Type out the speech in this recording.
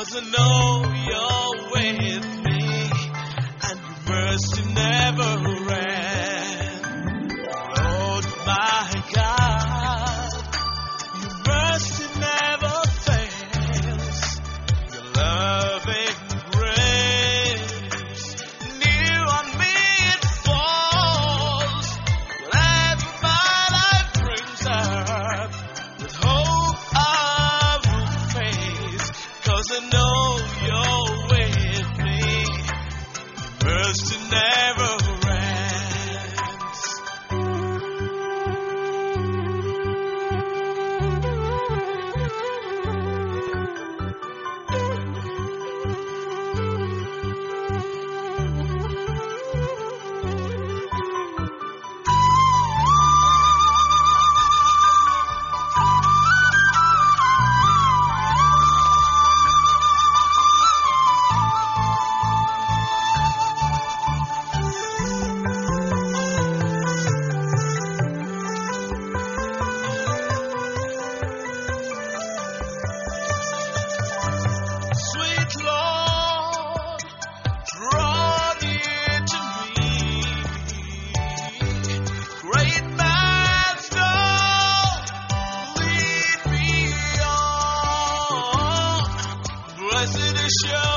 'cause I know you're with me, and your mercy never ran. Lord, my God, your mercy never fails. Your loving grace, new on me it falls. Whatever my life brings up, with hope I will face, 'cause I know you're with me. Your mercy never ends. Sweet Lord, draw near to me. Great Master, lead me on. Blessed assurance.